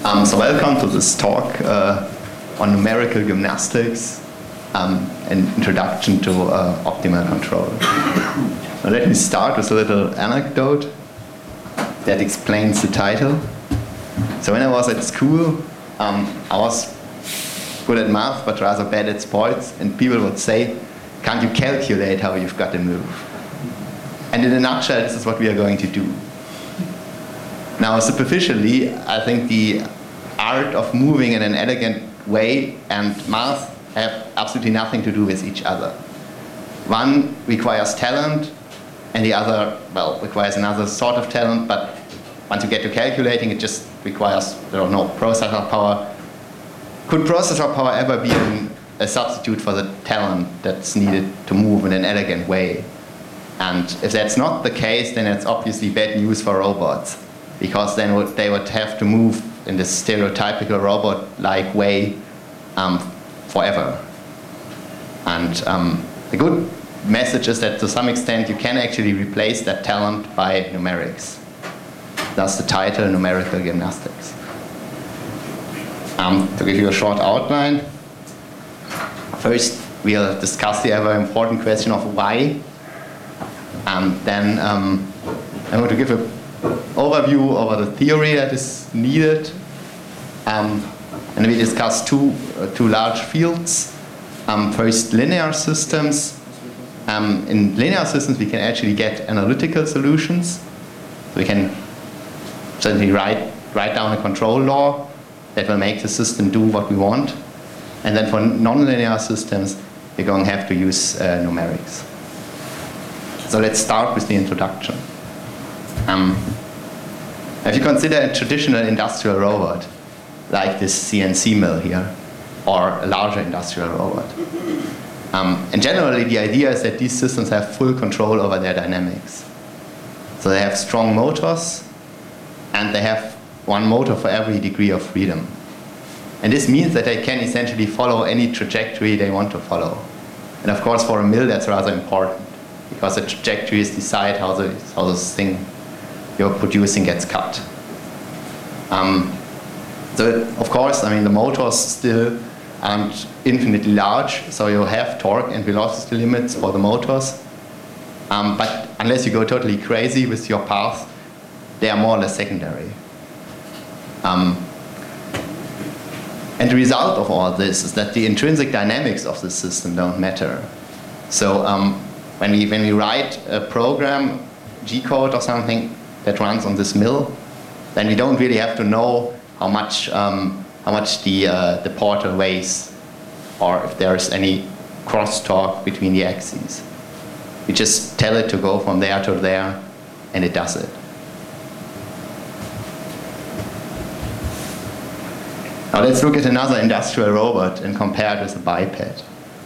So welcome to this talk on numerical gymnastics, an introduction to optimal control. Now let me start with a little anecdote that explains the title. So when I was at school, I was good at math but rather bad at sports, and people would say, can't you calculate how you've got to move? And in a nutshell, this is what we are going to do. Now, superficially, I think the art of moving in an elegant way and math have absolutely nothing to do with each other. One requires talent, and the other, well, requires another sort of talent, but once you get to calculating, it just requires, processor power. Could processor power ever be a substitute for the talent that's needed to move in an elegant way? And if that's not the case, then it's obviously bad news for robots, because then they would have to move in this stereotypical robot-like way forever. And the good message is that to some extent you can actually replace that talent by numerics. Thus the title, Numerical Gymnastics. To give you a short outline, first we'll discuss the ever important question of why. Then I'm going to give an overview over the theory that is needed. And we discuss two large fields. First, linear systems. In linear systems, we can actually get analytical solutions. We can certainly write down a control law that will make the system do what we want. And then for nonlinear systems, we're going to have to use numerics. So let's start with the introduction. If you consider a traditional industrial robot, like this CNC mill here, or a larger industrial robot, and generally the idea is that these systems have full control over their dynamics. So they have strong motors, and they have one motor for every degree of freedom. And this means that they can essentially follow any trajectory they want to follow. And of course for a mill that's rather important, because the trajectories decide how this thing you're producing gets cut. So of course, the motors still aren't infinitely large, so you have torque and velocity limits for the motors. But unless you go totally crazy with your path, they are more or less secondary. And the result of all this is that the intrinsic dynamics of the system don't matter. So when we write a program, G-code or something, that runs on this mill, then we don't really have to know how much the portal weighs, or if there's any crosstalk between the axes. We just tell it to go from there to there, and it does it. Now let's look at another industrial robot and compare it with a biped.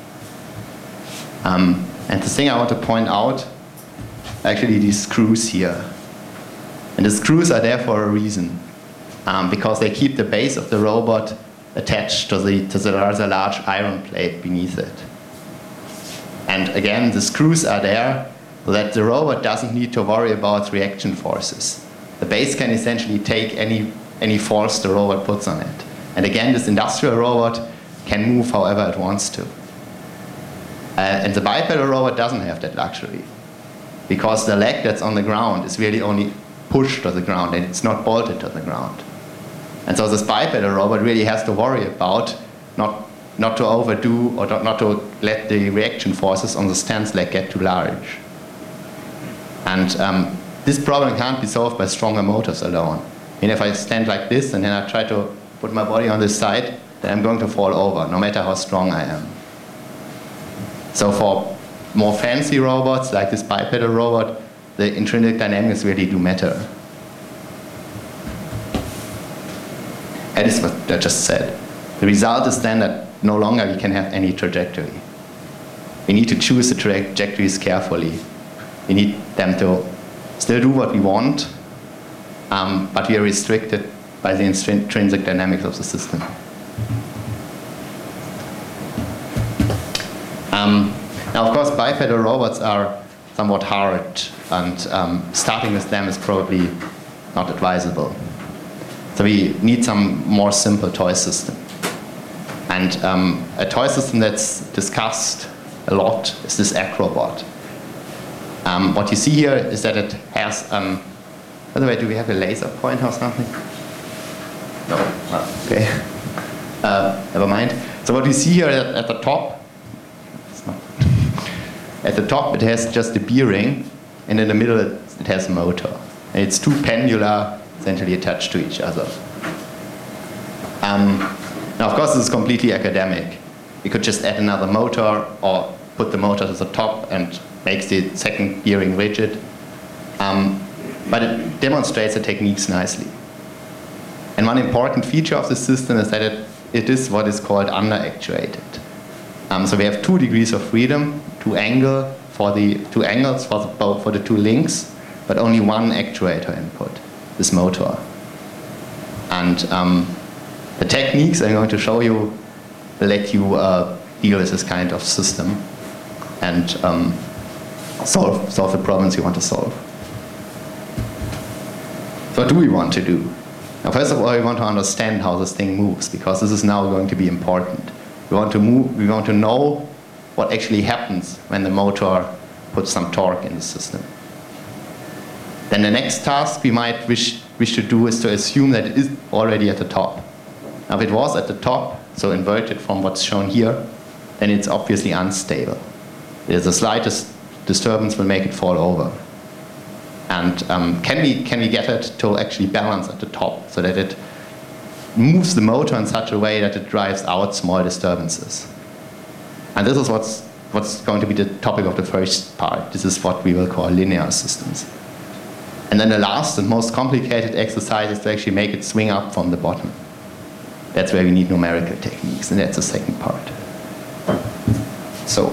And the thing I want to point out, actually these screws here. And the screws are there for a reason, because they keep the base of the robot attached to the rather large iron plate beneath it. And again, the screws are there so that the robot doesn't need to worry about reaction forces. The base can essentially take any force the robot puts on it. And again, this industrial robot can move however it wants to. And the bipedal robot doesn't have that luxury, because the leg that's on the ground is really only pushed to the ground, and it's not bolted to the ground. And so this bipedal robot really has to worry about not to overdo or not to let the reaction forces on the stance leg get too large. And this problem can't be solved by stronger motors alone. If I stand like this and then I try to put my body on this side, then I'm going to fall over, no matter how strong I am. So for more fancy robots, like this bipedal robot, the intrinsic dynamics really do matter. That is what I just said. The result is then that no longer we can have any trajectory. We need to choose the trajectories carefully. We need them to still do what we want, but we are restricted by the intrinsic dynamics of the system. Now, of course, bipedal robots are somewhat hard, and starting with them is probably not advisable. So we need some more simple toy system. And a toy system that's discussed a lot is this Acrobot. What you see here is that it has, by the way, do we have a laser pointer or something? No, okay. Never mind. So what we see here at the top, it has just a bearing, and in the middle it has a motor. And it's two pendula essentially attached to each other. Now, of course, this is completely academic. We could just add another motor or put the motor to the top and makes the second bearing rigid. But it demonstrates the techniques nicely. And one important feature of the system is that it is what is called under-actuated. So we have 2 degrees of freedom, 2 angles for the 2 links, but only one actuator input, this motor. And the techniques I'm going to show you will let you deal with this kind of system and solve the problems you want to solve. So what do we want to do? Now, first of all, we want to understand how this thing moves, because this is now going to be important. We want to know what actually happens when the motor puts some torque in the system. Then the next task we might wish to do is to assume that it is already at the top. Now, if it was at the top, so inverted from what's shown here, then it's obviously unstable. The slightest disturbance will make it fall over. And can we get it to actually balance at the top so that it moves the motor in such a way that it drives out small disturbances? And this is what's going to be the topic of the first part. This is what we will call linear systems. And then the last and most complicated exercise is to actually make it swing up from the bottom. That's where we need numerical techniques, and that's the second part. So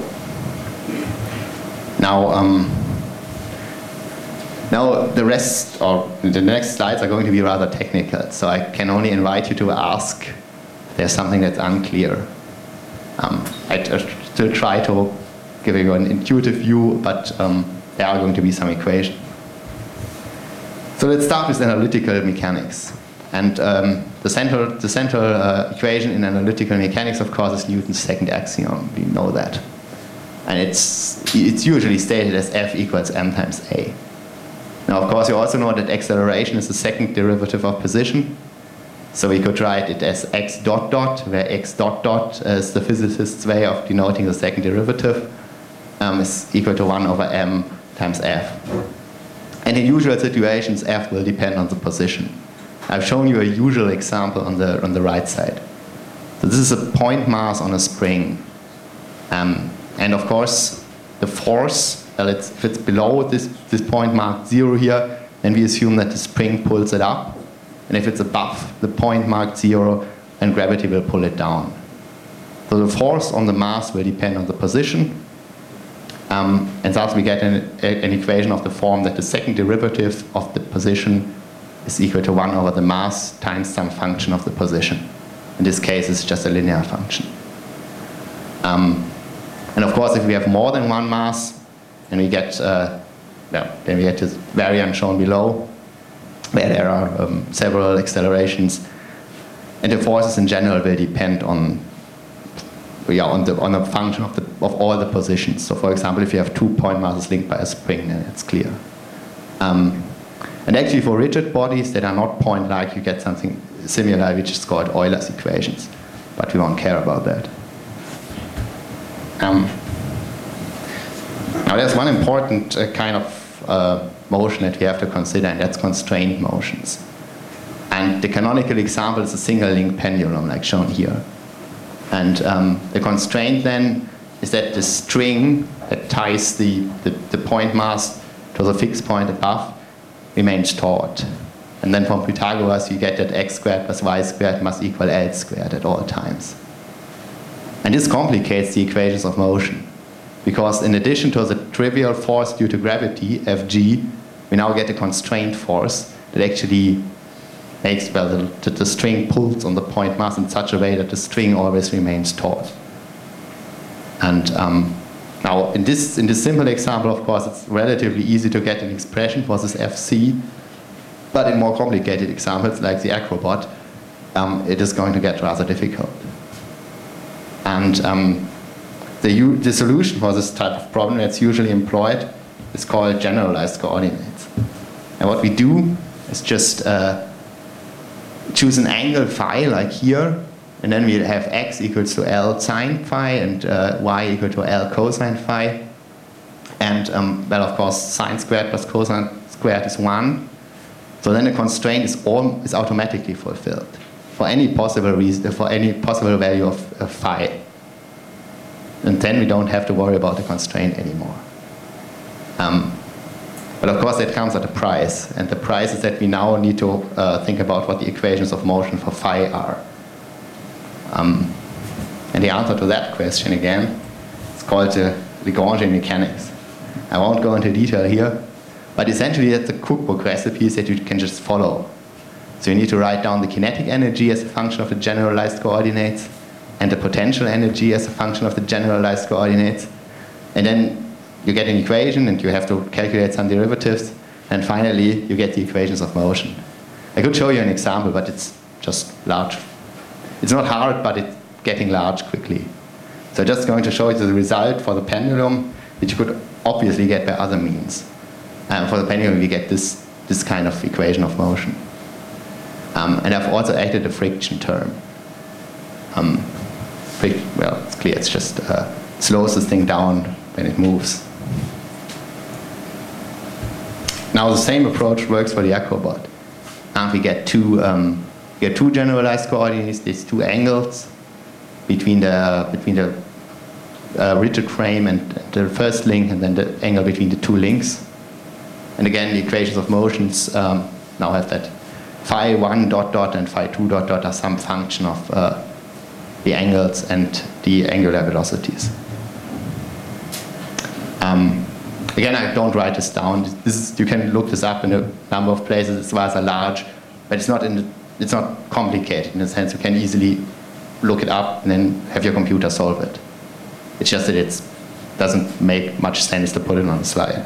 now the rest, or the next slides are going to be rather technical, so I can only invite you to ask if there's something that's unclear. I still try to give you an intuitive view, but there are going to be some equations. So let's start with analytical mechanics. And the central equation in analytical mechanics, of course, is Newton's second axiom. We know that. And it's usually stated as F equals m times a. Now, of course, you also know that acceleration is the second derivative of position. So we could write it as x dot dot, where x dot dot is the physicist's way of denoting the second derivative, is equal to 1 over m times f. And in usual situations, f will depend on the position. I've shown you a usual example on the right side. So this is a point mass on a spring. And of course, the force, if it's below this point marked 0 here, then we assume that the spring pulls it up. And if it's above the point marked 0, then gravity will pull it down. So the force on the mass will depend on the position. And thus we get an equation of the form that the second derivative of the position is equal to 1 over the mass times some function of the position. In this case, it's just a linear function. And of course, if we have more than one mass, then we get this variant shown below, where there are several accelerations, and the forces in general will depend on a function of all the positions. So, for example, if you have 2 point masses linked by a spring, then it's clear. And actually, for rigid bodies that are not point-like, you get something similar, which is called Euler's equations. But we won't care about that. Now, there's one important kind of motion that we have to consider, and that's constrained motions. And the canonical example is a single-link pendulum, like shown here. And the constraint then is that the string that ties the point mass to the fixed point above remains taut. And then from Pythagoras you get that x squared plus y squared must equal L squared at all times. And this complicates the equations of motion, because in addition to the trivial force due to gravity, Fg, we now get a constraint force that actually makes the string pulls on the point mass in such a way that the string always remains taut. And now, in this simple example, of course, it's relatively easy to get an expression for this Fc. But in more complicated examples, like the Acrobot, it is going to get rather difficult. And the solution for this type of problem that's usually employed is called generalized coordinates. And what we do is just choose an angle phi, like here, and then we have x equals to L sine phi and y equal to L cosine phi. And, well, of course, sine squared plus cosine squared is 1. So then the constraint is automatically fulfilled for any possible reason, for any possible value of phi. And then we don't have to worry about the constraint anymore. But of course that comes at a price, and the price is that we now need to think about what the equations of motion for phi are. And the answer to that question again is called the Lagrangian mechanics. I won't go into detail here, but essentially that's the cookbook recipes that you can just follow. So you need to write down the kinetic energy as a function of the generalized coordinates and the potential energy as a function of the generalized coordinates. And then you get an equation and you have to calculate some derivatives. And finally, you get the equations of motion. I could show you an example, but it's just large. It's not hard, but it's getting large quickly. So I'm just going to show you the result for the pendulum, which you could obviously get by other means. For the pendulum, we get this kind of equation of motion. And I've also added a friction term. Well, it's clear, it's just slows this thing down when it moves. Now the same approach works for the Acrobot. And we get two generalized coordinates, these two angles between the rigid frame and the first link, and then the angle between the two links. And again, the equations of motions now have that phi 1 dot dot and phi 2 dot dot are some function of the angles and the angular velocities. Again, I don't write this down. You can look this up in a number of places. It's rather large, but it's not complicated in the sense you can easily look it up and then have your computer solve it. It's just that it doesn't make much sense to put it on a slide.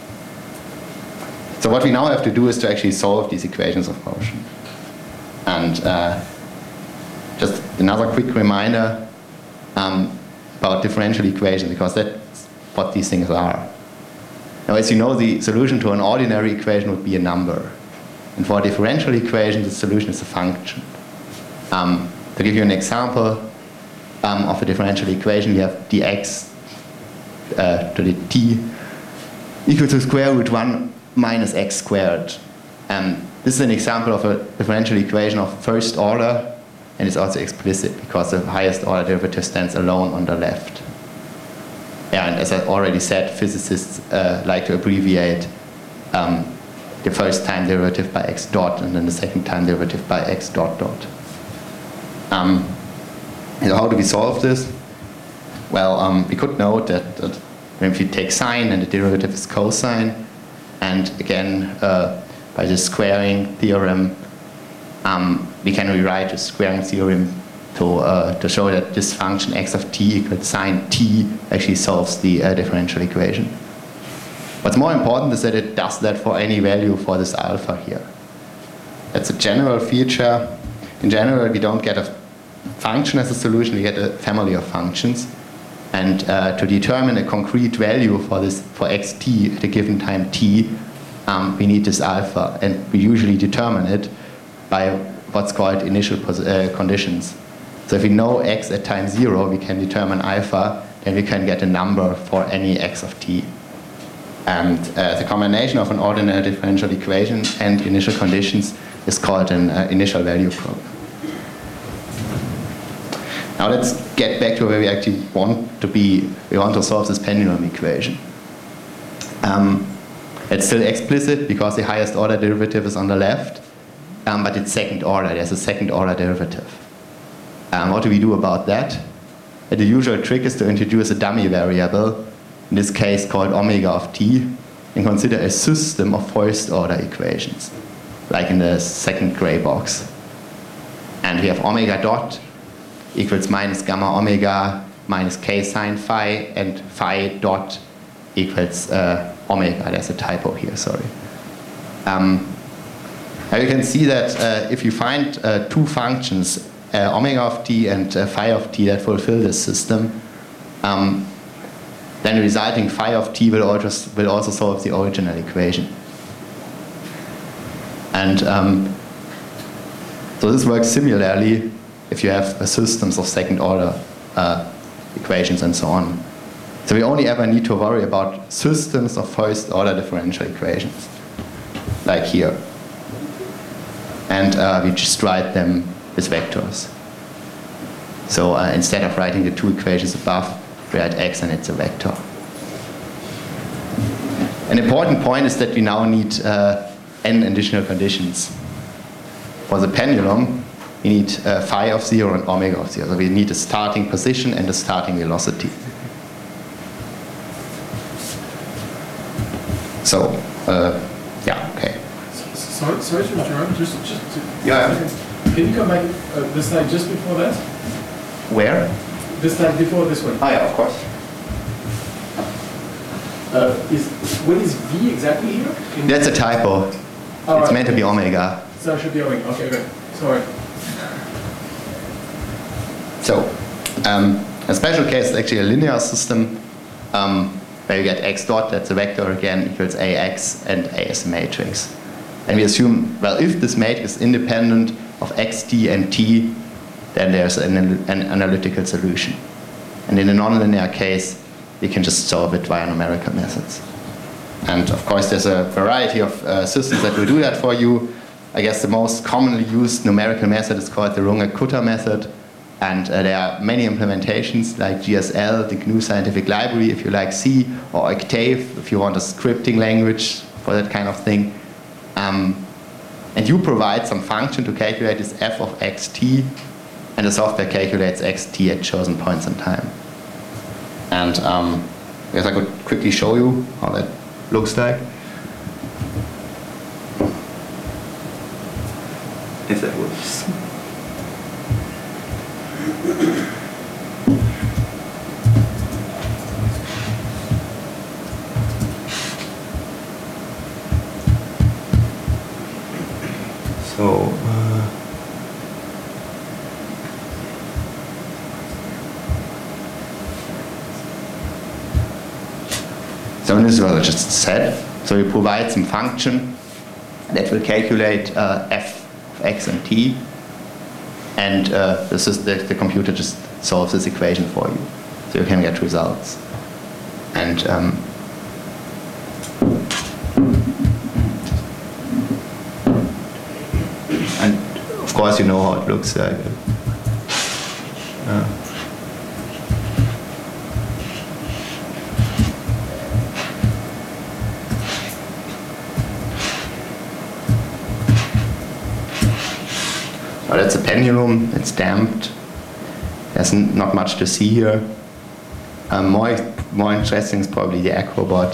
So what we now have to do is to actually solve these equations of motion. And just another quick reminder about differential equations, because that's what these things are. Now, as you know, the solution to an ordinary equation would be a number. And for a differential equation, the solution is a function. To give you an example of a differential equation, you have dx to the t equal to square root 1 minus x squared. This is an example of a differential equation of first order, and it's also explicit because the highest order derivative stands alone on the left. Yeah, and as I already said, physicists like to abbreviate the first time derivative by x dot and then the second time derivative by x dot dot. So how do we solve this? Well, we could note that if you take sine and the derivative is cosine, and again, by the squaring theorem, we can rewrite the squaring theorem to show that this function x of t equals sine t actually solves the differential equation. What's more important is that it does that for any value for this alpha here. That's a general feature. In general, we don't get a function as a solution, we get a family of functions. And to determine a concrete value for xt at a given time t, we need this alpha, and we usually determine it by what's called initial conditions. So if we know x at time 0, we can determine alpha, then we can get a number for any x of t. And the combination of an ordinary differential equation and initial conditions is called an initial value problem. Now let's get back to where we actually want to be. We want to solve this pendulum equation. It's still explicit because the highest order derivative is on the left, but it's second order. There's a second order derivative. What do we do about that? The usual trick is to introduce a dummy variable, in this case called omega of t, and consider a system of first order equations, like in the second gray box. And we have omega dot equals minus gamma omega minus k sine phi, and phi dot equals omega. There's a typo here, sorry. Now you can see that if you find two functions, omega of t and phi of t, that fulfill this system, then the resulting phi of t will also solve the original equation. And so this works similarly if you have systems of second order equations and so on. So we only ever need to worry about systems of first order differential equations, like here. And we just write them as vectors. So instead of writing the two equations above, we write x and it's a vector. An important point is that we now need n additional conditions. For the pendulum, we need phi of 0 and omega of 0. So we need a starting position and a starting velocity. So, yeah, okay. Sorry to interrupt. Just yeah. Can you come back the slide just before that? Where? The slide before this one. Oh yeah, of course. What is V exactly here? That's a typo. It's meant to be omega. So it should be omega. Okay, good. Sorry. So, a special case is actually a linear system where you get x dot, that's a vector again, equals ax, and A is a matrix. And we assume, well, if this matrix is independent of xt and t, then there's an analytical solution. And in a nonlinear case, you can just solve it via numerical methods. And of course, there's a variety of systems that will do that for you. I guess the most commonly used numerical method is called the Runge-Kutta method. And there are many implementations like GSL, the GNU Scientific Library, if you like C, or Octave, if you want a scripting language for that kind of thing. And you provide some function to calculate this f of xt, and the software calculates xt at chosen points in time. And I guess I could quickly show you how that looks like. If that works. So this is what I just said. So you provide some function that will calculate f of x and t, and the computer just solves this equation for you. So you can get results. And of course you know how it looks like. Well, that's a pendulum, it's damped. There's not much to see here. More interesting is probably the Acrobot.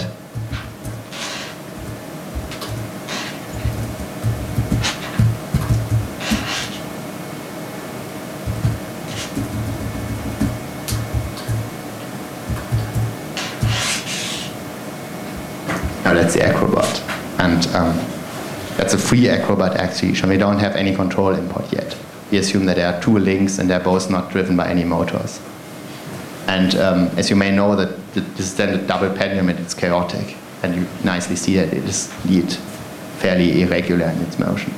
Now that's the Acrobot. And that's a free Acrobot actually, so we don't have any control input yet. We assume that there are two links and they're both not driven by any motors. And as you may know, that this is then a double pendulum and it's chaotic. And you nicely see that it is indeed fairly irregular in its motion.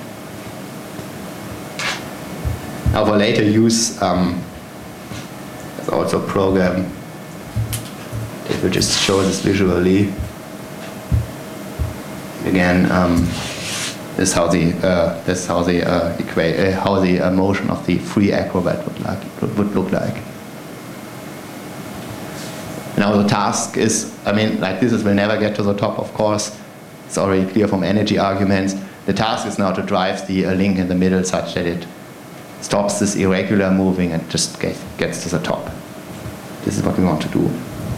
Now for later use, there's also a program that will just show this visually. Again, this is how the motion of the free Acrobot would look like. Now the task is, I mean, like this will never get to the top, of course. It's already clear from energy arguments. The task is now to drive the link in the middle such that it stops this irregular moving and just gets to the top. This is what we want to do.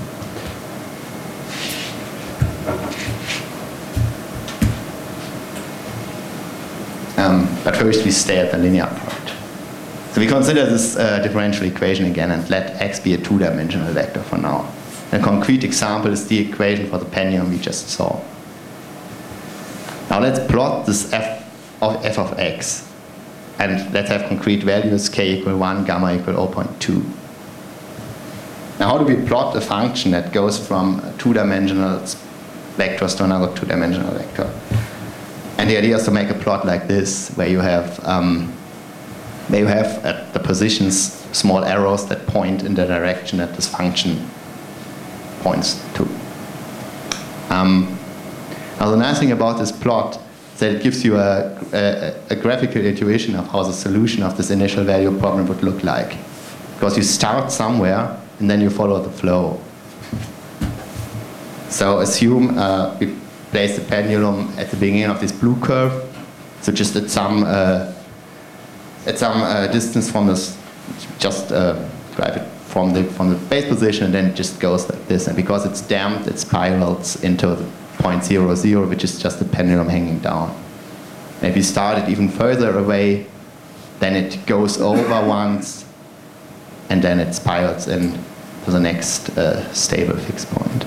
But first we stay at the linear part. So we consider this differential equation again and let x be a two-dimensional vector for now. A concrete example is the equation for the pendulum we just saw. Now let's plot this f of f of x. And let's have concrete values, k equal 1, gamma equal 0.2. Now how do we plot a function that goes from two-dimensional vectors to another two-dimensional vector? And the idea is to make a plot like this, where you have at the positions small arrows that point in the direction that this function points to. Now the nice thing about this plot is that it gives you a graphical intuition of how the solution of this initial value problem would look like. Because you start somewhere and then you follow the flow. So assume we place the pendulum at the beginning of this blue curve, so just at some distance from this, just drive it from the base position, and then it just goes like this. And because it's damped, it spirals into the point 0, 0, which is just the pendulum hanging down. And if you start it even further away, then it goes over once, and then it spirals in to the next stable fixed point.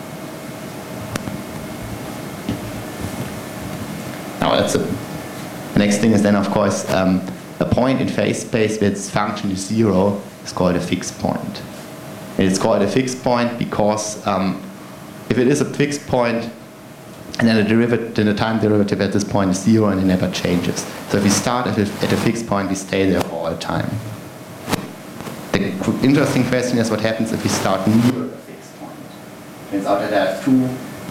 Now the next thing is then, of course, a point in phase space where its function is 0 is called a fixed point. And it's called a fixed point because if it is a fixed point, and then the time derivative at this point is 0 and it never changes. So if we start at a fixed point, we stay there for all time. The interesting question is what happens if we start near a fixed point. Turns out that there are two.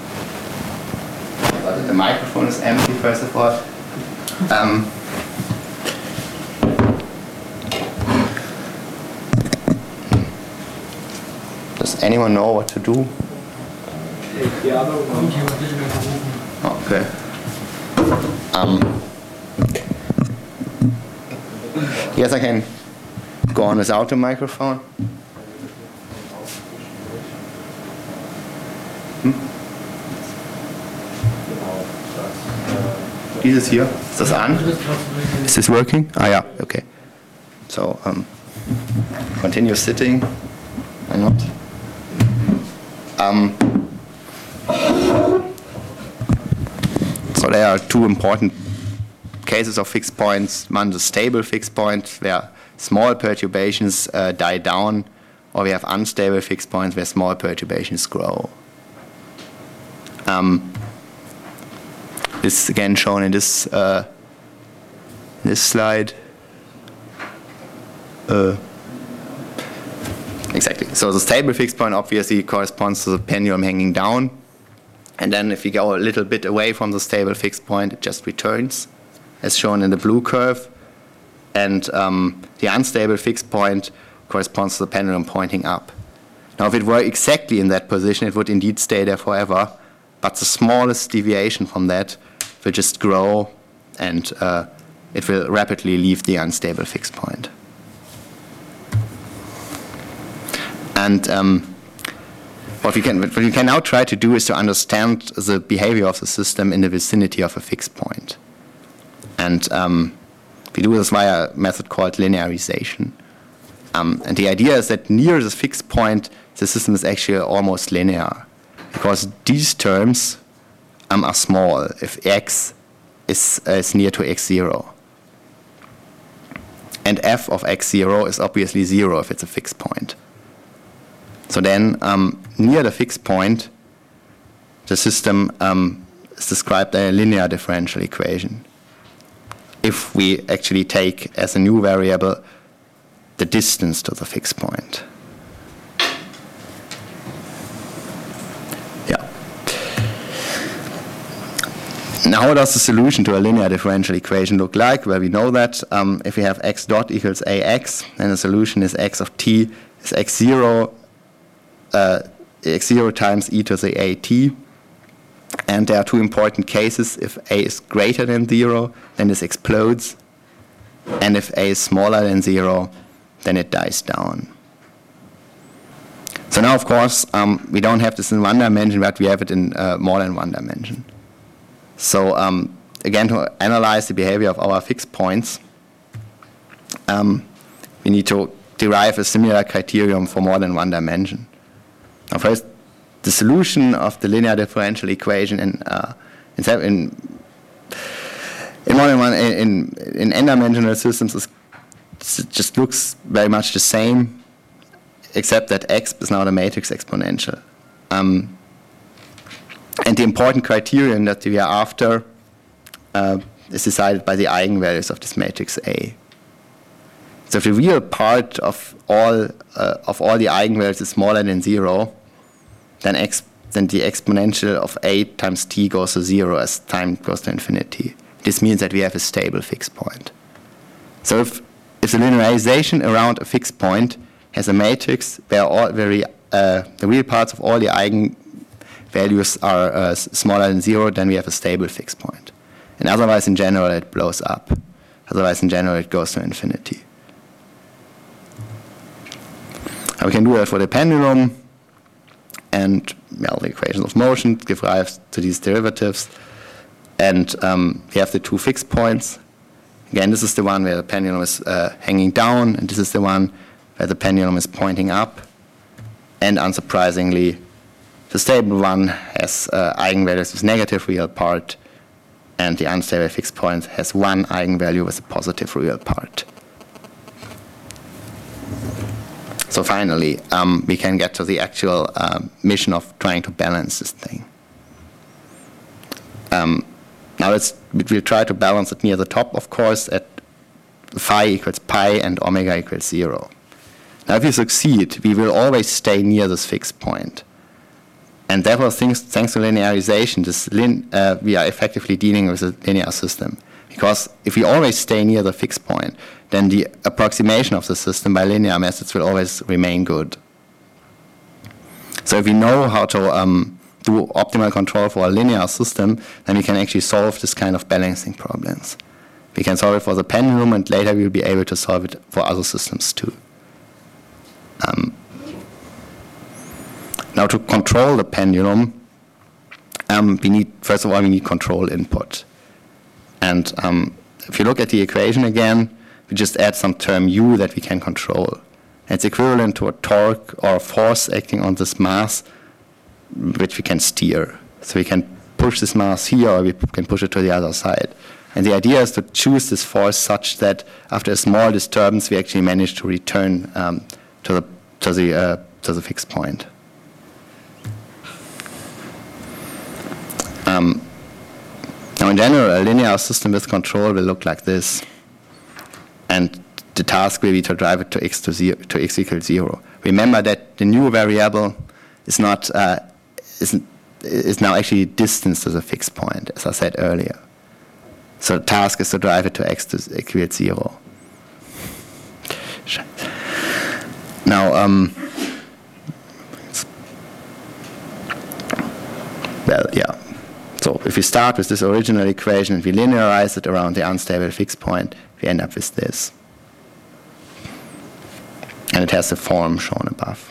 The microphone is empty, first of all. Does anyone know what to do? Take the other one. Okay. Yes, I can go on without the microphone. Dieses hier, ist das an? Is this working? Ah ja, okay. So, continue sitting. Why not? So there are two important cases of fixed points. One, the stable fixed point, where small perturbations die down, or we have unstable fixed points where small perturbations grow. This is again shown in this slide. Exactly. So the stable fixed point obviously corresponds to the pendulum hanging down. And then if you go a little bit away from the stable fixed point, it just returns, as shown in the blue curve. And the unstable fixed point corresponds to the pendulum pointing up. Now, if it were exactly in that position, it would indeed stay there forever. But the smallest deviation from that will just grow, and it will rapidly leave the unstable fixed point. And what we can now try to do is to understand the behavior of the system in the vicinity of a fixed point. And we do this via a method called linearization. And the idea is that near the fixed point, the system is actually almost linear, because these terms are small if x is near to x0. And f of x0 is obviously 0 if it's a fixed point. So then, near the fixed point, the system is described as a linear differential equation. If we actually take as a new variable the distance to the fixed point. Yeah. Now, how does the solution to a linear differential equation look like? Well, we know that if we have x dot equals ax, then the solution is x of t is x0 times e to the at. And there are two important cases. If a is greater than 0, then this explodes. And if a is smaller than 0, then it dies down. So now, of course, we don't have this in one dimension, but we have it in more than one dimension. So again, to analyze the behavior of our fixed points, we need to derive a similar criterion for more than one dimension. Now, first, the solution of the linear differential equation in in n-dimensional systems, it just looks very much the same, except that x is now the matrix exponential. And the important criterion that we are after is decided by the eigenvalues of this matrix A. So if the real part of all the eigenvalues is smaller than 0, then the exponential of A times t goes to 0 as time goes to infinity. This means that we have a stable fixed point. So if the linearization around a fixed point has a matrix where the real parts of all the eigenvalues are smaller than 0, then we have a stable fixed point. And otherwise, in general, it blows up. Otherwise, in general, it goes to infinity. And we can do that for the pendulum, and the equations of motion give rise to these derivatives. And we have the two fixed points. Again, this is the one where the pendulum is hanging down, and this is the one where the pendulum is pointing up. And unsurprisingly, the stable one has eigenvalues with negative real part, and the unstable fixed point has one eigenvalue with a positive real part. So finally, we can get to the actual mission of trying to balance this thing. Now we'll try to balance it near the top, of course, at phi equals pi and omega equals 0. Now if we succeed, we will always stay near this fixed point. And therefore, thanks to linearization, we are effectively dealing with a linear system. Because if we always stay near the fixed point, then the approximation of the system by linear methods will always remain good. So if we know how to do optimal control for a linear system, then we can actually solve this kind of balancing problems. We can solve it for the pendulum, and later we'll be able to solve it for other systems too. Now to control the pendulum, first of all, we need control input. And if you look at the equation again, we just add some term u that we can control. And it's equivalent to a torque or a force acting on this mass, which we can steer. So we can push this mass here, or we can push it to the other side. And the idea is to choose this force such that after a small disturbance, we actually manage to return to the fixed point. Now, in general, a linear system with control will look like this, and the task will be to drive it to x equals 0. Remember that the new variable is not is now actually distance to the fixed point, as I said earlier. So the task is to drive it to x equals 0. Now, well, yeah. So if we start with this original equation and we linearize it around the unstable fixed point, we end up with this. And it has the form shown above.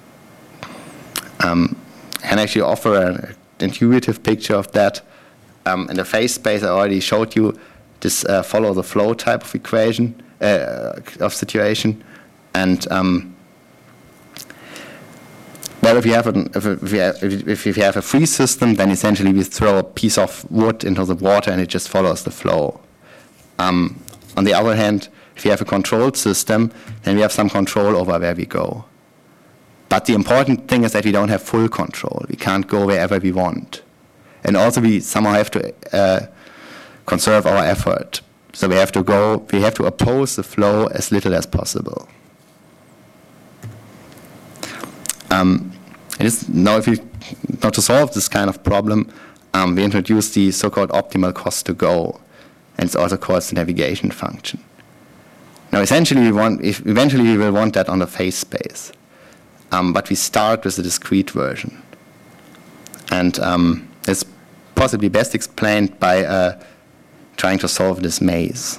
And actually offer an intuitive picture of that. In the phase space, I already showed you this follow the flow type of equation, of situation. And well, if you have a free system, then essentially we throw a piece of wood into the water and it just follows the flow. On the other hand, if you have a controlled system, then we have some control over where we go. But the important thing is that we don't have full control. We can't go wherever we want. And also we somehow have to conserve our effort. So we have to oppose the flow as little as possible. Now to solve this kind of problem, we introduce the so-called optimal cost to go, and it's also called the navigation function. Now, essentially, eventually we will want that on the phase space, but we start with the discrete version, and it's possibly best explained by trying to solve this maze.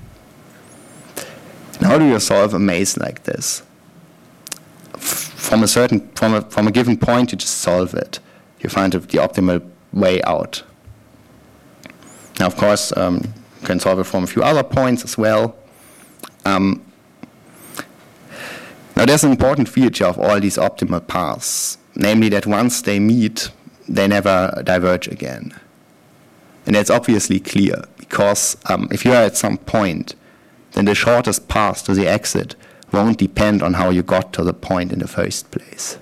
Now, how do you solve a maze like this? From a given point, you just solve it. You find the optimal way out. Now, of course, you can solve it from a few other points as well. Now, there's an important feature of all these optimal paths, namely that once they meet, they never diverge again. And that's obviously clear, because if you are at some point, then the shortest path to the exit won't depend on how you got to the point in the first place.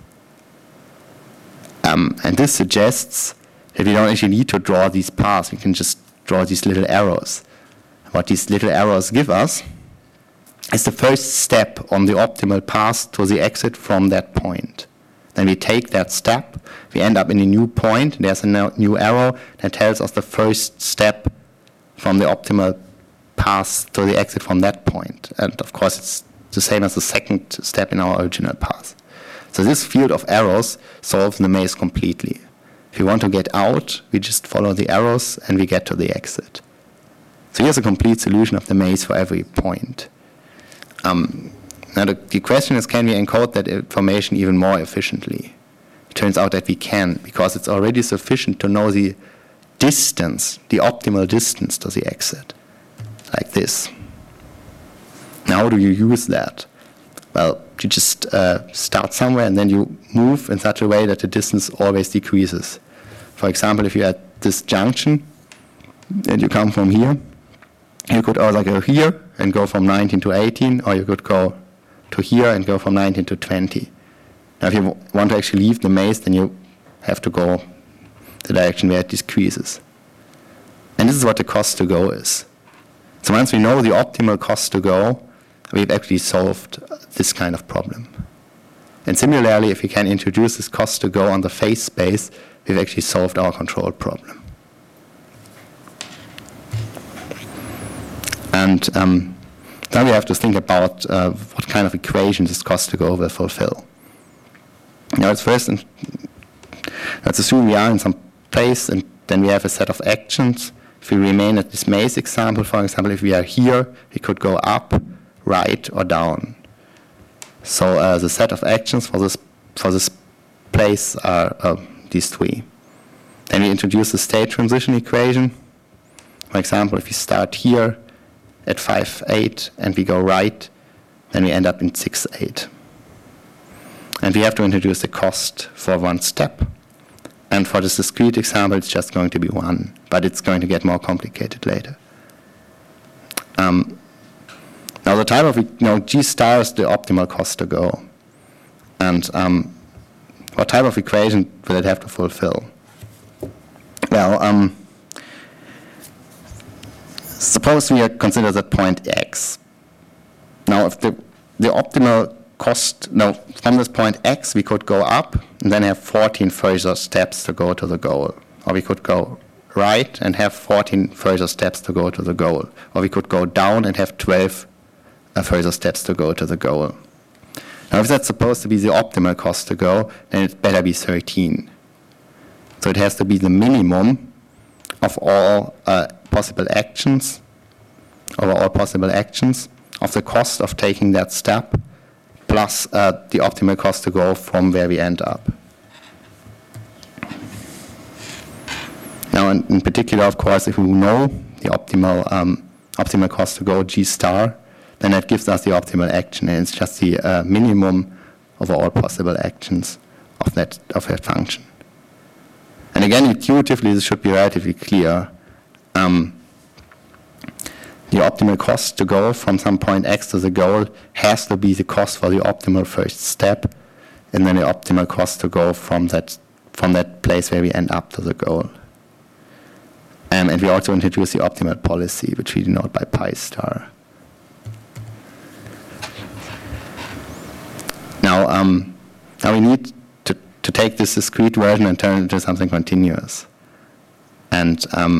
And this suggests that we don't actually need to draw these paths. We can just draw these little arrows. What these little arrows give us is the first step on the optimal path to the exit from that point. Then we take that step, we end up in a new point, there's a new arrow that tells us the first step from the optimal path to the exit from that point. And of course it's the same as the second step in our original path. So this field of arrows solves the maze completely. If we want to get out, we just follow the arrows and we get to the exit. So here's a complete solution of the maze for every point. Now the question is, can we encode that information even more efficiently? It turns out that we can, because it's already sufficient to know the distance, the optimal distance to the exit, like this. Now how do you use that? Well, you just start somewhere and then you move in such a way that the distance always decreases. For example, if you're at this junction and you come from here, you could either go here and go from 19 to 18, or you could go to here and go from 19 to 20. Now if you want to actually leave the maze, then you have to go the direction where it decreases. And this is what the cost to go is. So once we know the optimal cost to go, we've actually solved this kind of problem. And similarly, if we can introduce this cost to go on the phase space, we've actually solved our control problem. And now we have to think about what kind of equation this cost to go will fulfill. Now let's assume we are in some place and then we have a set of actions. If we remain at this maze example, for example, if we are here, we could go up, right, or down. So the set of actions for this place are these three. Then we introduce the state transition equation. For example, if we start here at 5, 8 and we go right, then we end up in 6, 8. And we have to introduce the cost for one step. And for this discrete example, it's just going to be 1, but it's going to get more complicated later. Now the type of, G star is the optimal cost to go. And what type of equation will it have to fulfill? Well, suppose we consider that point X. Now if the optimal cost, now from this point X we could go up and then have 14 further steps to go to the goal. Or we could go right and have 14 further steps to go to the goal. Or we could go down and have 12 further steps to go to the goal. Now if that's supposed to be the optimal cost to go, then it better be 13. So it has to be the minimum of all possible actions, of the cost of taking that step, plus the optimal cost to go from where we end up. Now in particular, of course, if we know the optimal cost to go, G star, then that gives us the optimal action, and it's just the minimum of all possible actions of that function. And again, intuitively, this should be relatively clear. The optimal cost to go from some point X to the goal has to be the cost for the optimal first step, and then the optimal cost to go from that place where we end up to the goal. And we also introduce the optimal policy, which we denote by pi star. Now we need to take this discrete version and turn it into something continuous. And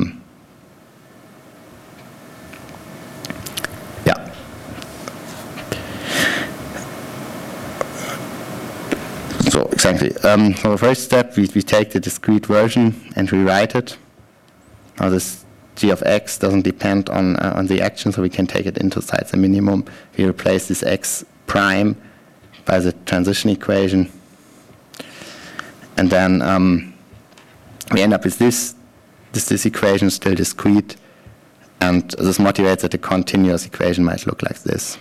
so exactly. So the first step, we take the discrete version and rewrite it. Now this g of x doesn't depend on the action, so we can take it inside the minimum. We replace this x prime by the transition equation. And then we end up with this equation still discrete, and this motivates that the continuous equation might look like this.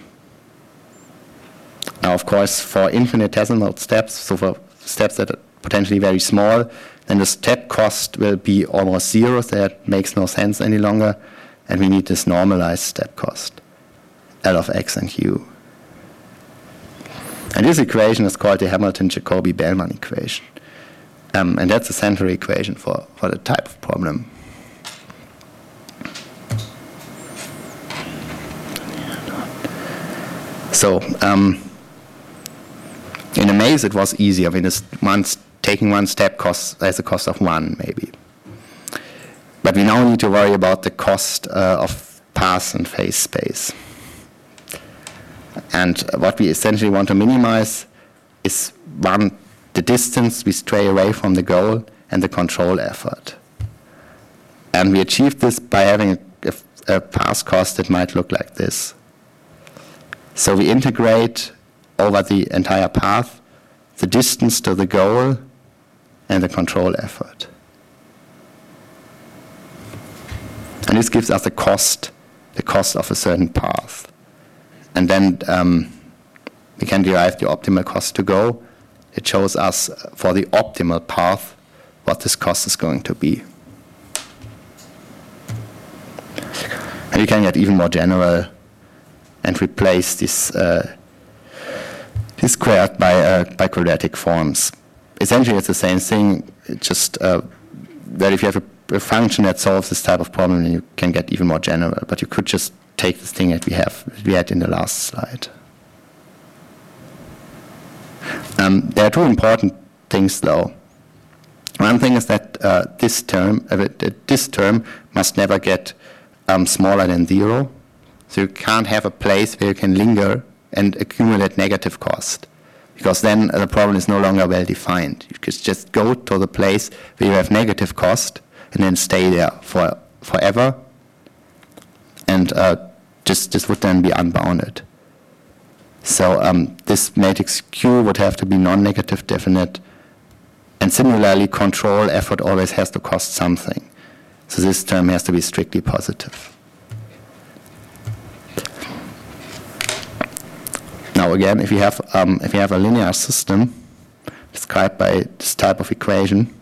Now, of course, for infinitesimal steps, so for steps that are potentially very small, then the step cost will be almost zero, so that makes no sense any longer. and we need this normalized step cost, L of x and q. And this equation is called the Hamilton-Jacobi-Bellman equation. And that's the central equation for the type of problem. So in a maze it was easier. I mean, taking one step has a cost of 1 maybe. But we now need to worry about the cost of path and phase space. And what we essentially want to minimize is the distance we stray away from the goal and the control effort. And we achieve this by having a path cost that might look like this. So we integrate over the entire path the distance to the goal and the control effort. And this gives us the cost of a certain path. And then we can derive the optimal cost to go. It shows us for the optimal path what this cost is going to be. And you can get even more general and replace this squared by quadratic forms. Essentially, it's the same thing. It's just that if you have a function that solves this type of problem, then you can get even more general. But you could just take this thing that we had in the last slide. There are two important things, though. One thing is that this term must never get smaller than 0. So you can't have a place where you can linger and accumulate negative cost, because then the problem is no longer well defined. You could just go to the place where you have negative cost and then stay there forever, and this would then be unbounded. So this matrix Q would have to be non-negative definite, and similarly control effort always has to cost something. So this term has to be strictly positive. Now again, if you have a linear system described by this type of equation,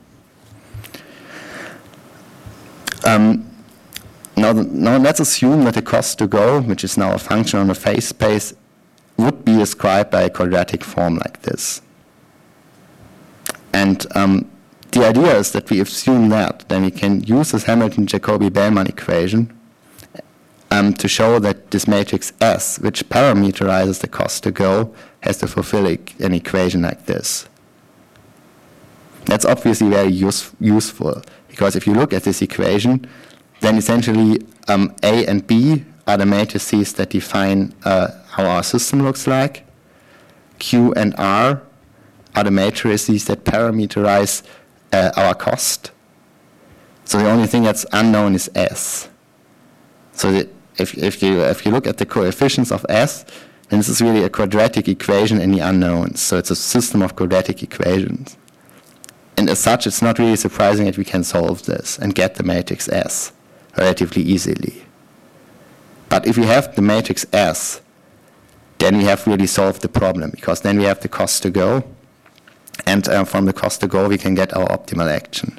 now let's assume that the cost to go, which is now a function on the phase space, would be described by a quadratic form like this. And the idea is that we assume that, then we can use this Hamilton-Jacobi-Bellman equation to show that this matrix S, which parameterizes the cost to go, has to fulfill an equation like this. That's obviously very useful, because if you look at this equation, then essentially A and B are the matrices that define how our system looks like. Q and R are the matrices that parameterize our cost. So the only thing that's unknown is S. So if you look at the coefficients of S, then this is really a quadratic equation in the unknowns. So it's a system of quadratic equations. And as such, it's not really surprising that we can solve this and get the matrix S relatively easily. But if we have the matrix S, then we have really solved the problem, because then we have the cost to go, and from the cost to go we can get our optimal action.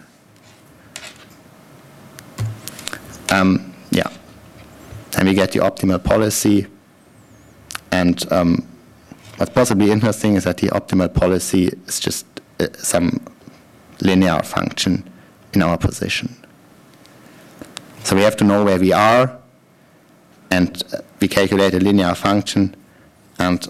And we get the optimal policy, and what's possibly interesting is that the optimal policy is just some linear function in our position. So we have to know where we are, and we calculate a linear function, and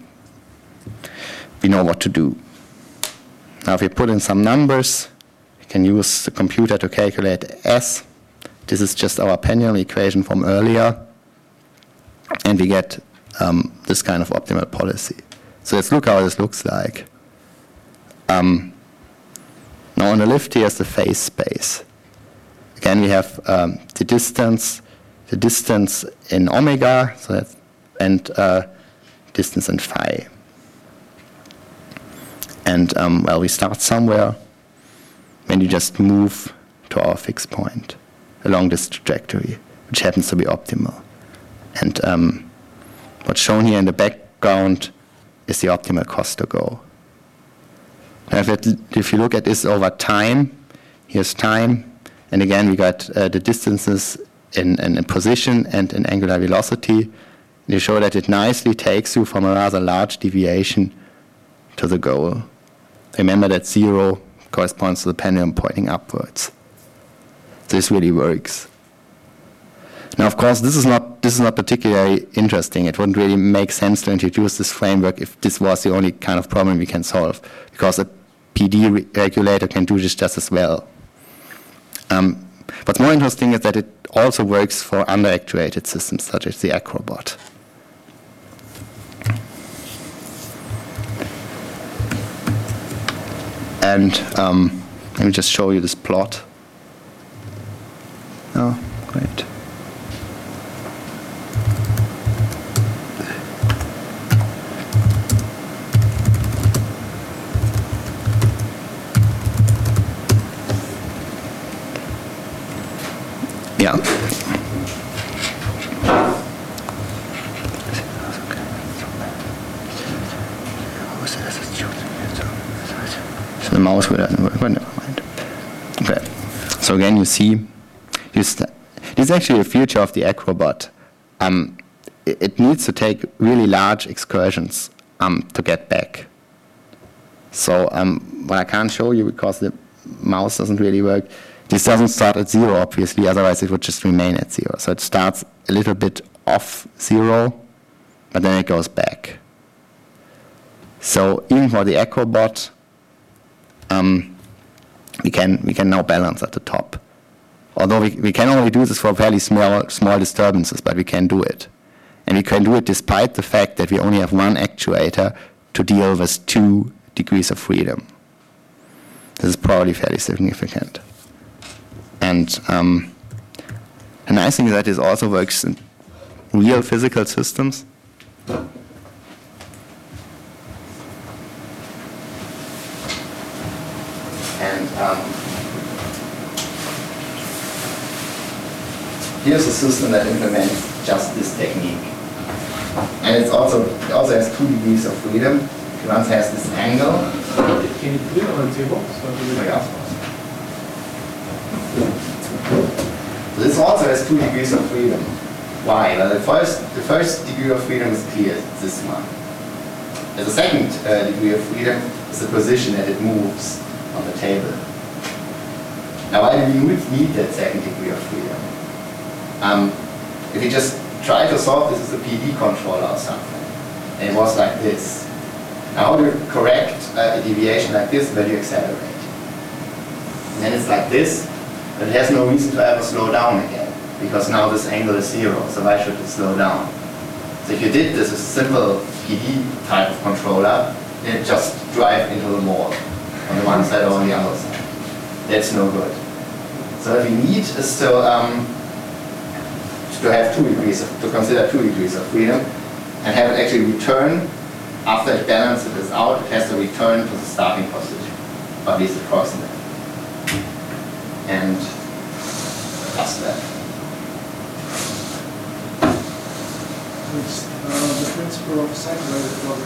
we know what to do. Now if we put in some numbers, we can use the computer to calculate S. This is just our Pennion equation from earlier, and we get this kind of optimal policy. So let's look how this looks like. Now on the left here is the phase space. Again, we have the distance in omega, so that's, and distance in phi. And we start somewhere, and you just move to our fixed point along this trajectory, which happens to be optimal. And what's shown here in the background is the optimal cost to go. Now if you look at this over time, here's time, and again we got the distances in position and in angular velocity. You show that it nicely takes you from a rather large deviation to the goal. Remember that 0 corresponds to the pendulum pointing upwards. This really works. Now, of course, this is not particularly interesting. It wouldn't really make sense to introduce this framework if this was the only kind of problem we can solve, because a PD regulator can do this just as well. What's more interesting is that it also works for underactuated systems, such as the Acrobot. And let me just show you this plot. Oh, great. Yeah. So the mouse will never mind. Okay. So again, you see, this is actually a feature of the Acrobot. It needs to take really large excursions to get back. So what I can't show you because the mouse doesn't really work. This doesn't start at 0, obviously, otherwise it would just remain at 0. So it starts a little bit off 0, but then it goes back. So even for the Acrobot, we can now balance at the top. Although we can only do this for fairly small disturbances, but we can do it. And we can do it despite the fact that we only have one actuator to deal with 2 degrees of freedom. This is probably fairly significant. And the nice thing is that this also works in real physical systems. And here's a system that implements just this technique. And it also has 2 degrees of freedom. It once has this angle. Can you put it on the table? This also has 2 degrees of freedom. Why? Well, the first degree of freedom is clear, it's this one. The second degree of freedom is the position that it moves on the table. Now, why do we need that second degree of freedom? If you just try to solve this as a PD controller or something, and it was like this. Now, how do you correct a deviation like this when you accelerate? And then it's like this. But it has no reason to ever slow down again, because now this angle is 0, so why should it slow down? So if you did this as a simple PD type of controller, then it just drive into the wall on the one side or on the other side. That's no good. So what we need is to have 2 degrees, to consider 2 degrees of freedom, and have it actually return, after it balances this out, it has to return to the starting position, or at least approximately. And that's that. The principle of Segway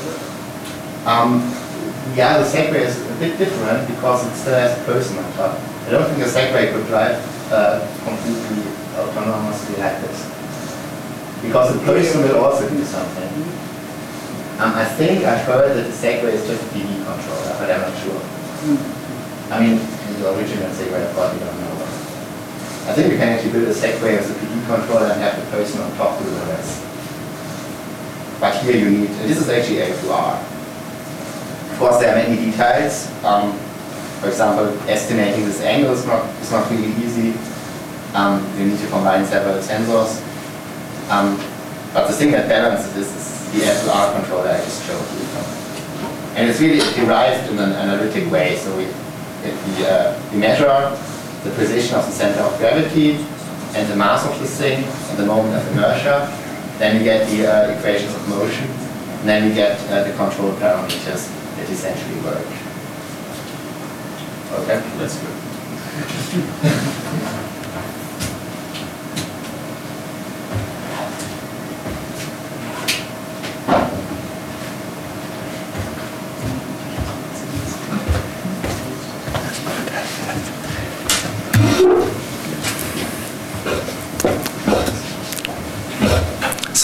yeah, the Segway is a bit different because it still has a person on top. I don't think a Segway could drive completely autonomously like this, because the person will also do something. I think I've heard that the Segway is just a PD controller, but I'm not sure. I mean, the original Segway I probably don't know. I think you can actually build a Segway as a PD controller and have the person on top do the rest. But here you need, this is actually A2R. Of course, there are many details. For example, estimating this angle is not really easy. You need to combine several sensors. But the thing that balances this is the A2R controller I just showed you. And it's really derived in an analytic way. So we measure the position of the center of gravity and the mass of the thing and the moment of inertia. Then we get the equations of motion, and then we get the control parameters that essentially work. Okay? That's good.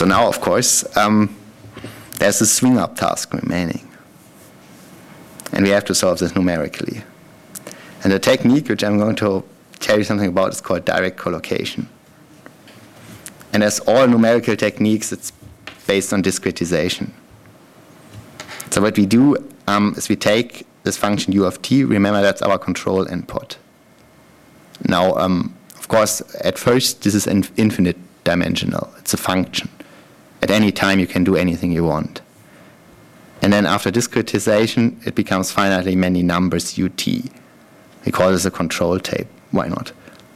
So now, of course, there's a swing up task remaining. And we have to solve this numerically. And the technique which I'm going to tell you something about is called direct collocation. And as all numerical techniques, it's based on discretization. So what we do is we take this function u of t, remember that's our control input. Now, of course, at first this is infinite dimensional. It's a function. At any time you can do anything you want. And then after discretization, it becomes finitely many numbers ut. We call this a control tape. Why not?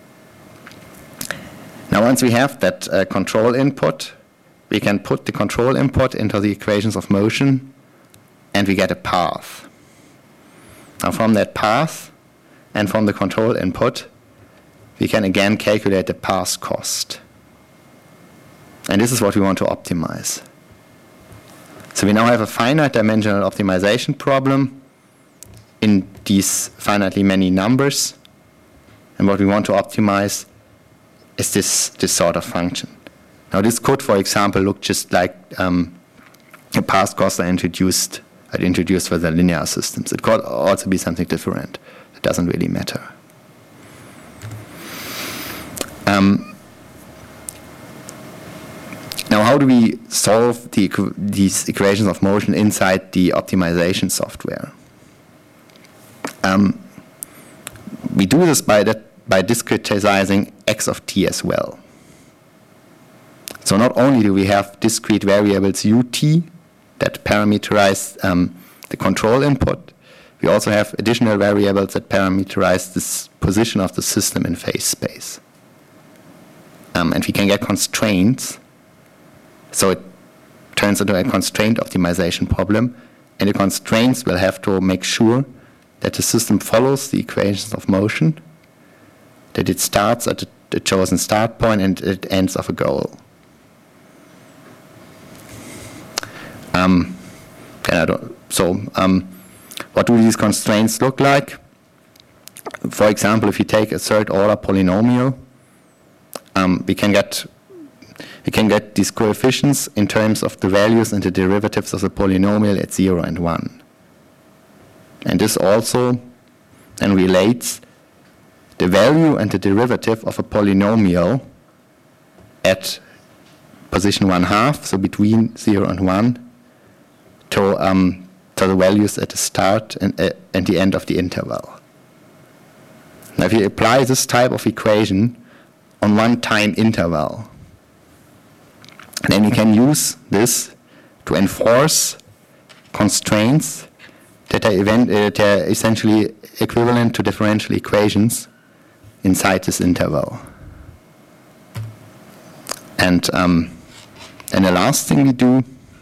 Now once we have that control input, we can put the control input into the equations of motion, and we get a path. Now from that path and from the control input, we can again calculate the path cost. And this is what we want to optimize. So we now have a finite dimensional optimization problem in these finitely many numbers. And what we want to optimize is this sort of function. Now this could, for example, look just like a path cost I introduced for the linear systems. It could also be something different. It doesn't really matter. Now, how do we solve these equations of motion inside the optimization software? We do this by discretizing x of t as well. So not only do we have discrete variables ut that parameterize the control input, we also have additional variables that parameterize this position of the system in phase space. And we can get constraints. So it turns into a constraint optimization problem, and the constraints will have to make sure that the system follows the equations of motion, that it starts at the chosen start point and it ends off a goal. What do these constraints look like? For example, if you take a third order polynomial, we can get these coefficients in terms of the values and the derivatives of the polynomial at 0 and 1. And this also then relates the value and the derivative of a polynomial at position 1/2, so between 0 and 1, to the values at the start and the end of the interval. Now if you apply this type of equation on one time interval, then you can use this to enforce constraints that are essentially equivalent to differential equations inside this interval. And the last thing we do,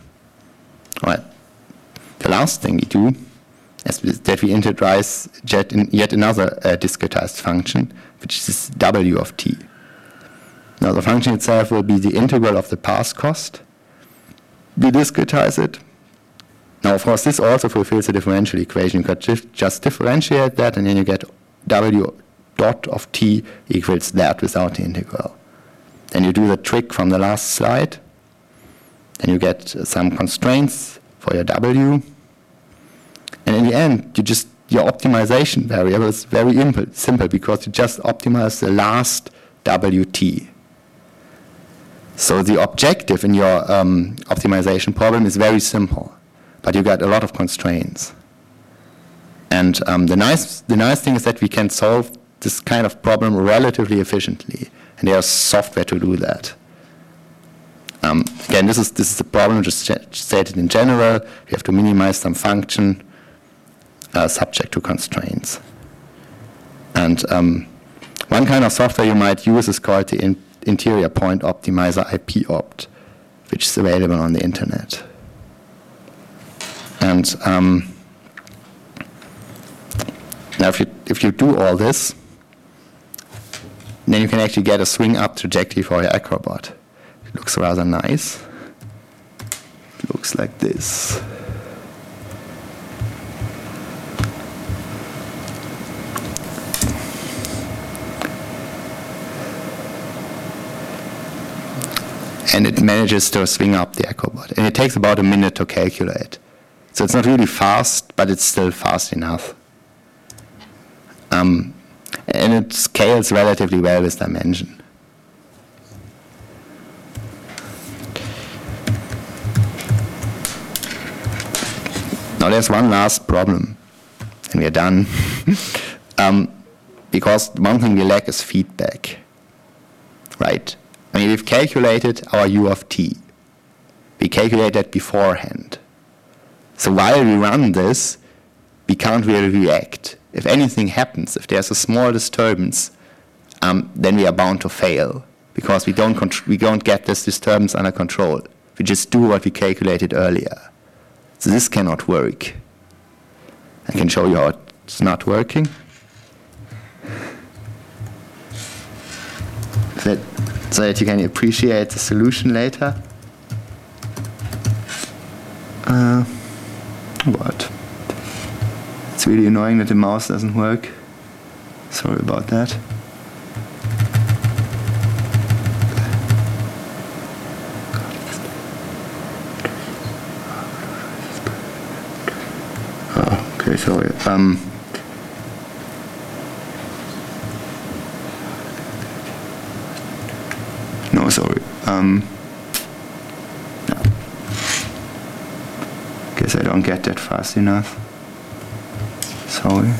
is that we introduce yet another discretized function, which is w of t. Now the function itself will be the integral of the path cost. We discretize it. Now of course this also fulfills the differential equation. You could just differentiate that, and then you get w dot of t equals that without the integral. Then you do the trick from the last slide, and you get some constraints for your w. And in the end, your optimization variable is very simple because you just optimize the last wt. So the objective in your optimization problem is very simple, but you got a lot of constraints. And the nice thing is that we can solve this kind of problem relatively efficiently, and there's software to do that. Again, this is the problem just stated in general. We have to minimize some function subject to constraints. And one kind of software you might use is called the Interior Point Optimizer IPOpt, which is available on the internet. And now if you do all this, then you can actually get a swing up trajectory for your Acrobot. It looks rather nice. It looks like this. and it manages to swing up the EchoBot. And it takes about a minute to calculate. So it's not really fast, but it's still fast enough. And it scales relatively well with dimension. Now there's one last problem, and we're done. Because one thing we lack is feedback, right? I mean, we've calculated our u of t. We calculate that beforehand. So while we run this, we can't really react. If anything happens, if there's a small disturbance, then we are bound to fail because we don't get this disturbance under control. We just do what we calculated earlier. So this cannot work. I can show you how it's not working. So that you can appreciate the solution later. What? It's really annoying that the mouse doesn't work. Sorry about that. Oh, okay, sorry. No, sorry. No. Guess I don't get that fast enough. Sorry.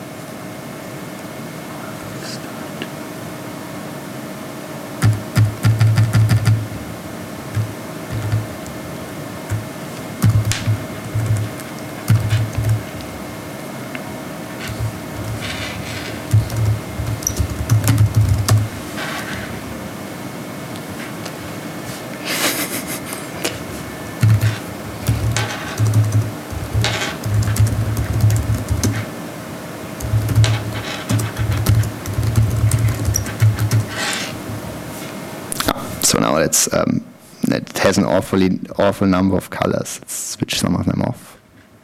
So now it has an awful number of colors. Let's switch some of them off.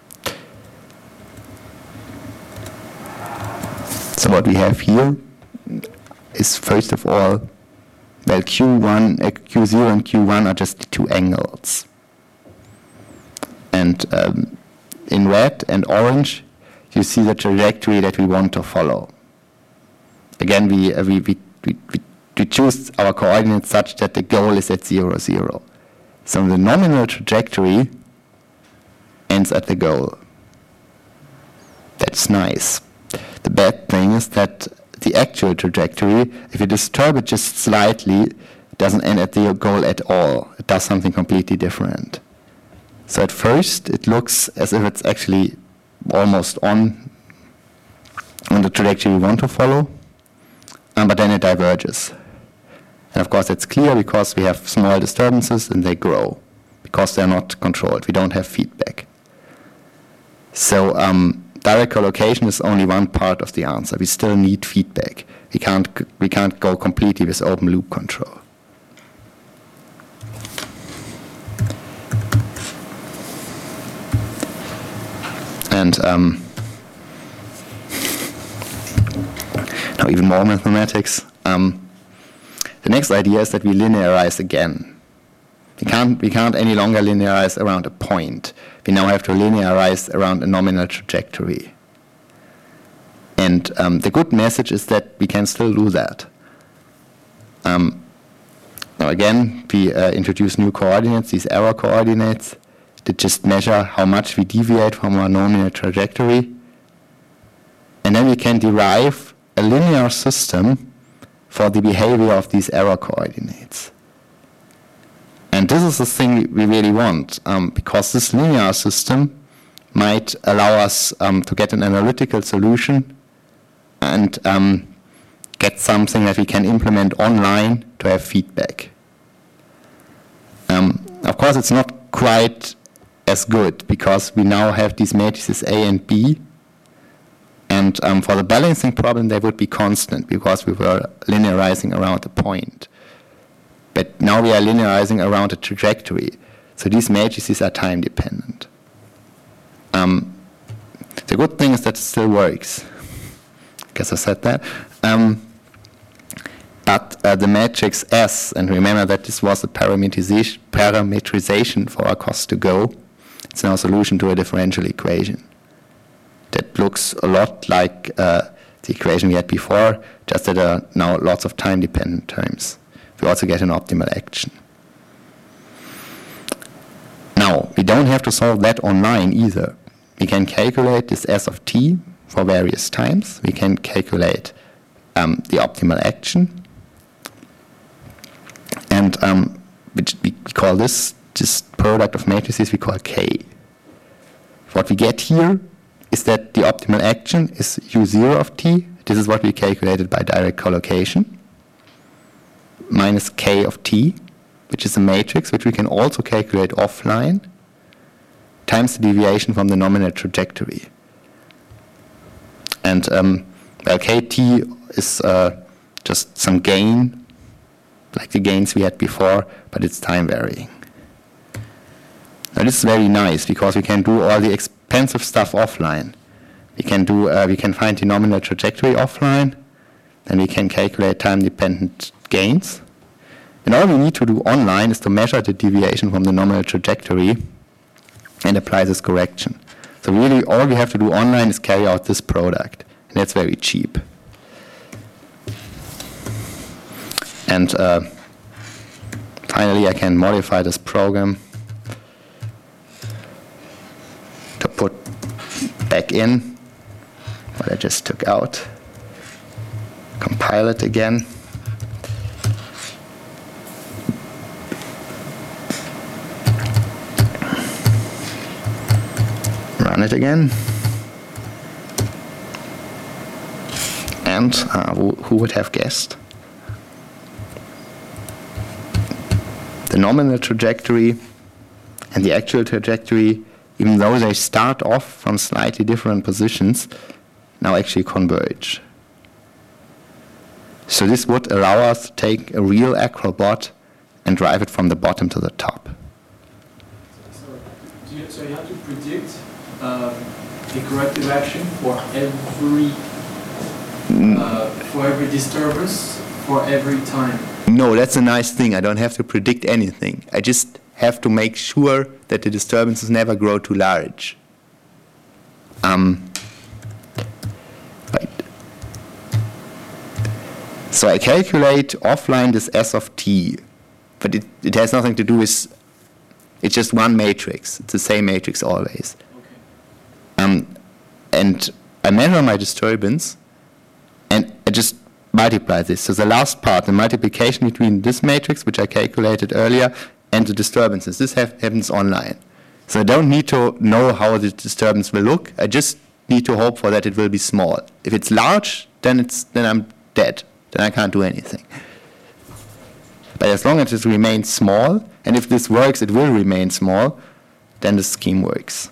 So what we have here is, first of all, well, Q0 and Q1 are just the two angles. And in red and orange, you see the trajectory that we want to follow. Again, we choose our coordinates such that the goal is at 0, 0. So the nominal trajectory ends at the goal. That's nice. The bad thing is that the actual trajectory, if you disturb it just slightly, doesn't end at the goal at all. It does something completely different. So at first, it looks as if it's actually almost on the trajectory we want to follow, but then it diverges. And of course, it's clear because we have small disturbances and they grow because they're not controlled. We don't have feedback. So direct collocation is only one part of the answer. We still need feedback. We can't go completely with open loop control. And now even more mathematics. The next idea is that we linearize again. We can't any longer linearize around a point. We now have to linearize around a nominal trajectory. And the good message is that we can still do that. Now again, we introduce new coordinates, these error coordinates, that just measure how much we deviate from our nominal trajectory. And then we can derive a linear system for the behavior of these error coordinates. And this is the thing we really want, because this linear system might allow us to get an analytical solution and get something that we can implement online to have feedback. Of course, it's not quite as good, because we now have these matrices A and B, and for the balancing problem, they would be constant because we were linearizing around a point. But now we are linearizing around a trajectory. So these matrices are time dependent. The good thing is that it still works. I guess I said that. But the matrix S, and remember that this was a parametrization for our cost to go, it's now a solution to a differential equation that looks a lot like the equation we had before, just that there are now lots of time-dependent terms. We also get an optimal action. Now, we don't have to solve that online either. We can calculate this S of t for various times. We can calculate the optimal action. And which we call this product of matrices we call K. What we get here is that the optimal action is U0 of t. This is what we calculated by direct collocation, minus K of t, which is a matrix which we can also calculate offline, times the deviation from the nominal trajectory. And kt is just some gain, like the gains we had before, but it's time varying. Now this is very nice because we can do all the expensive stuff offline. We can find the nominal trajectory offline, then we can calculate time-dependent gains. And all we need to do online is to measure the deviation from the nominal trajectory and apply this correction. So really all we have to do online is carry out this product, and that's very cheap. And finally, I can modify this program to put back in what I just took out, compile it again. Run it again. And who would have guessed? The nominal trajectory and the actual trajectory, even though they start off from slightly different positions, now actually converge. So this would allow us to take a real acrobot and drive it from the bottom to the top. So you have to predict the corrective action for every disturbance, for every time. No, that's a nice thing. I don't have to predict anything. I just have to make sure that the disturbances never grow too large. Right. So I calculate offline this S of t, but it has nothing to do with, it's just one matrix. It's the same matrix always. Okay. And I measure my disturbance, and I just multiply this. So the last part, the multiplication between this matrix, which I calculated earlier, and the disturbances, this happens online. So I don't need to know how the disturbance will look. I just need to hope for that it will be small. If it's large, then I'm dead. Then I can't do anything. But as long as it remains small, and if this works, it will remain small, then the scheme works.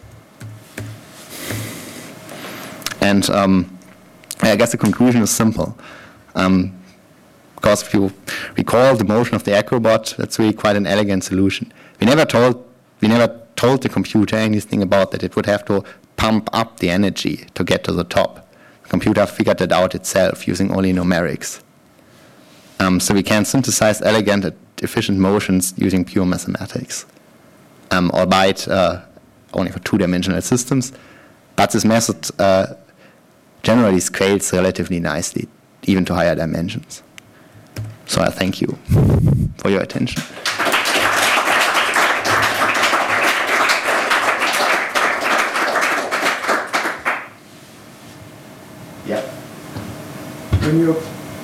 And I guess the conclusion is simple. Because if you recall the motion of the acrobot, that's really quite an elegant solution. We never told the computer anything about that. It would have to pump up the energy to get to the top. The computer figured it out itself using only numerics. So we can synthesize elegant and efficient motions using pure mathematics, albeit only for two-dimensional systems. But this method generally scales relatively nicely, even to higher dimensions. So I thank you for your attention. Yeah. When you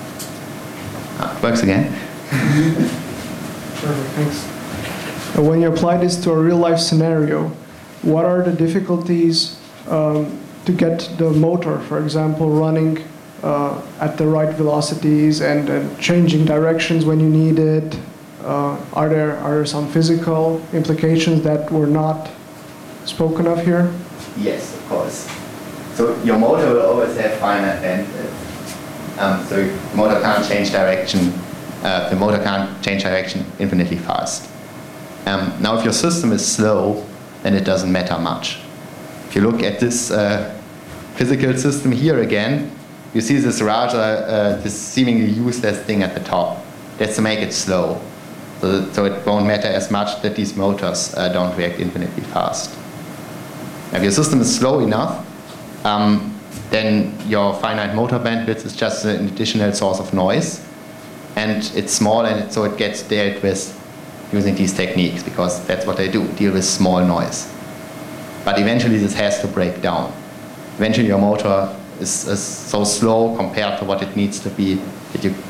Works again. Perfect, thanks. When you apply this to a real-life scenario, what are the difficulties to get the motor, for example, running at the right velocities and changing directions when you need it? Are there some physical implications that were not spoken of here? Yes, of course. So your motor will always have finite bandwidth. So the motor can't change direction. The motor can't change direction infinitely fast. Now, if your system is slow, then it doesn't matter much. If you look at this physical system here again, you see this rather, this seemingly useless thing at the top. That's to make it slow. So it won't matter as much that these motors don't react infinitely fast. If your system is slow enough, then your finite motor bandwidth is just an additional source of noise. And it's small, and so it gets dealt with using these techniques, because that's what they do, deal with small noise. But eventually this has to break down. Eventually your motor is so slow compared to what it needs to be that you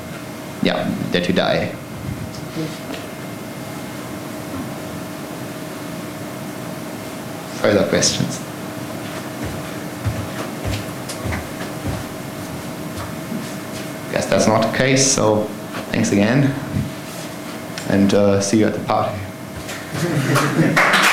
die. Further questions? Guess that's not the case, so thanks again, and see you at the party.